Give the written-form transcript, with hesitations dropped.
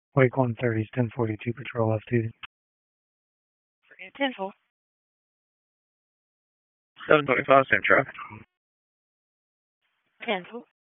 Wake 130 is 1042 patrol off duty. 10-4. 725, same traffic. 10-4.